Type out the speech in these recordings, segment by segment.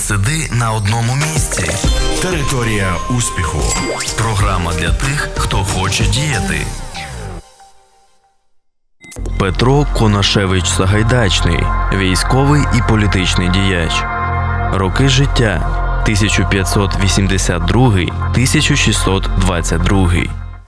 сиди на одному місці. Територія успіху. Програма для тих, хто хоче діяти. Петро Конашевич Сагайдачний – військовий і політичний діяч. Роки життя – 1582-1622.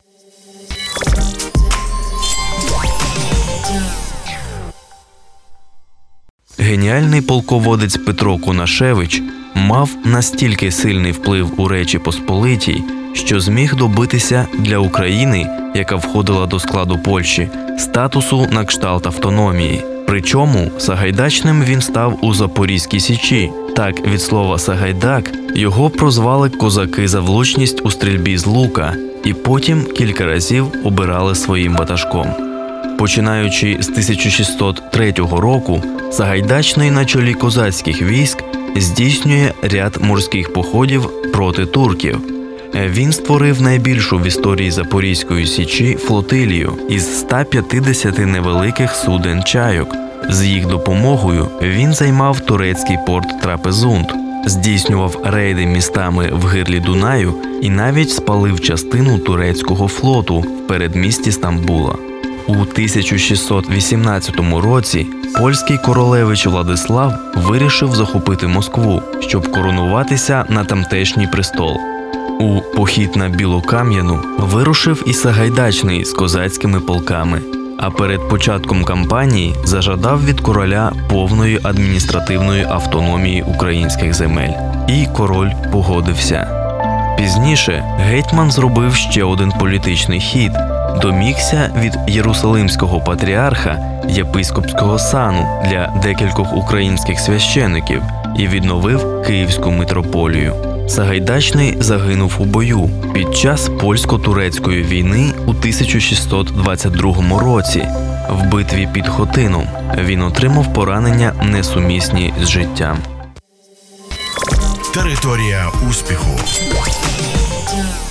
Геніальний полководець Петро Конашевич мав настільки сильний вплив у Речі Посполитій, що зміг добитися для України, яка входила до складу Польщі, статусу на кшталт автономії. Причому Сагайдачним він став у Запорізькій Січі. Так, від слова «Сагайдак» його прозвали козаки за влучність у стрільбі з лука і потім кілька разів обирали своїм ватажком. Починаючи з 1603 року, Сагайдачний на чолі козацьких військ здійснює ряд морських походів проти турків. Він створив найбільшу в історії Запорізької Січі флотилію із 150 невеликих суден чайок. З їх допомогою він займав турецький порт Трапезунд, здійснював рейди містами в гирлі Дунаю і навіть спалив частину турецького флоту в передмісті Стамбула. У 1618 році польський королевич Владислав вирішив захопити Москву, щоб коронуватися на тамтешній престол. У похід на Білокам'яну вирушив і Сагайдачний з козацькими полками, а перед початком кампанії зажадав від короля повної адміністративної автономії українських земель. І король погодився. Пізніше гетьман зробив ще один політичний хід – домігся від єрусалимського патріарха єпископського сану для декількох українських священиків і відновив Київську митрополію. Сагайдачний загинув у бою під час польсько-турецької війни у 1622 році. В битві під Хотином він отримав поранення, несумісні з життям. Територія успіху.